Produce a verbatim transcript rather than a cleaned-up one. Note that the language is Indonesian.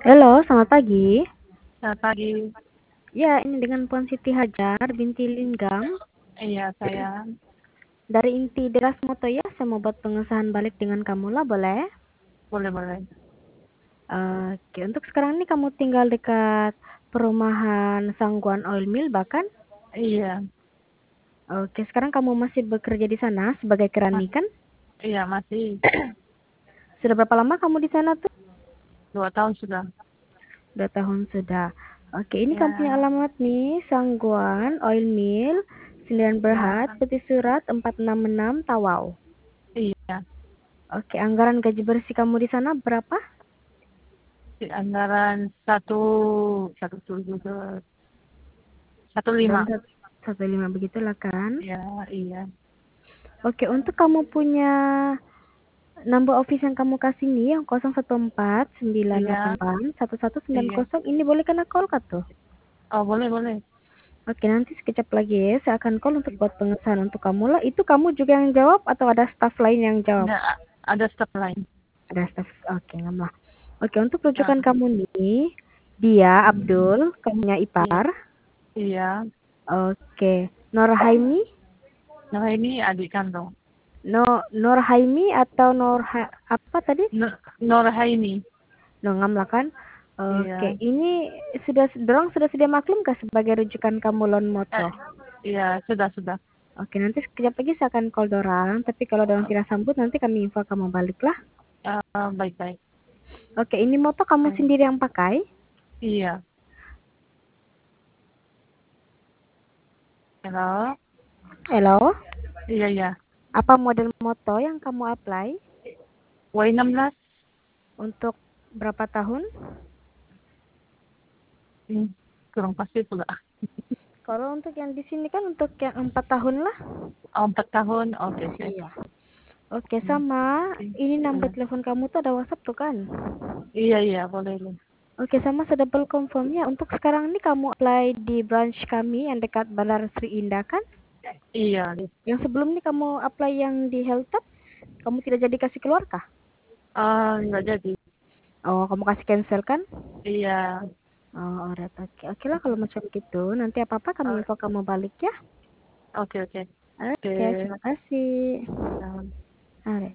Halo, selamat pagi. Selamat pagi. Ya, ini dengan Puan Siti Hajar binti Linggam Iya, sayang. dari inti Deras Moto ya. Saya mau buat pengesahan balik dengan kamu lah, boleh? Boleh, boleh. Oke, untuk sekarang ini kamu tinggal dekat perumahan Sangguan Oil Mill bahkan? Iya, Oke, sekarang kamu masih bekerja di sana sebagai kerani mas, kan? iya masih Sudah berapa lama kamu di sana tuh? dua tahun sudah. Dua tahun sudah. Oke, ini kamu punya Ya, alamat nih, Sangguan Oil Mill, Sembilan Berhad, ya, Peti Surat empat enam enam Tawau. iya. Oke, anggaran gaji bersih kamu di sana berapa? Di anggaran satu, satu tujuh ke satu Anggaran lima. satu, satu lima begitulah kan? Ya, iya, Oke, untuk kamu punya number office yang kamu kasih nih, yang nol satu empat sembilan iya, delapan satu satu sembilan iya. nol, ini boleh kena call kah tuh? Oh, boleh, boleh. Oke, nanti sekejap lagi ya, saya akan call untuk buat pengesahan untuk kamu lah. Itu kamu juga yang jawab atau ada staff lain yang jawab? Ada, ada step lain. Ada staff, oke, nggak lah. Oke, untuk Ah, rujukan kamu nih, dia Abdul, kamunya iya, Ipar. iya. Oke, Norhaimi, Nah, ini adik kandung. No, Norhaimi atau Nor apa tadi? Nur Nurhaini. Nongam lah kan? Oke, Iya, ini sudah dorong sudah sedia maklum kah sebagai rujukan kamu Lon eh, Moto? iya, sudah, sudah. Oke, nanti sekejap lagi saya akan call dorang, tapi kalau dorang tidak sambut nanti kami info kamu balik lah. Ah, baik-baik. Oke, ini moto kamu Eh, sendiri yang pakai? iya. Halo. Halo? Iya, iya. Apa model moto yang kamu apply? W enam belas. Untuk berapa tahun? Hmm, kurang pasti pula. Kalau untuk yang di sini kan untuk yang empat tahun lah. Oh, empat tahun. Oke, oke. Iya. Oke, Hmm, sama oke. ini nomor Hmm. telepon kamu tuh ada WhatsApp tuh kan? Iya, iya, boleh. Boleh. Oke, sama saya double confirmnya. Untuk sekarang ini kamu apply di branch kami yang dekat Bandara Sri Indah kan? Iya. Yang sebelum ini kamu apply yang di Hilltop, kamu tidak jadi kasih keluar kah? Ah, nggak jadi. Oh, kamu kasih cancel kan? Iya. Oh, alright. Oke, oke lah kalau macam gitu. Nanti apa-apa kami Ah, info kamu balik ya. oke, oke. Oke, Oke. terima kasih. Ya. Alright.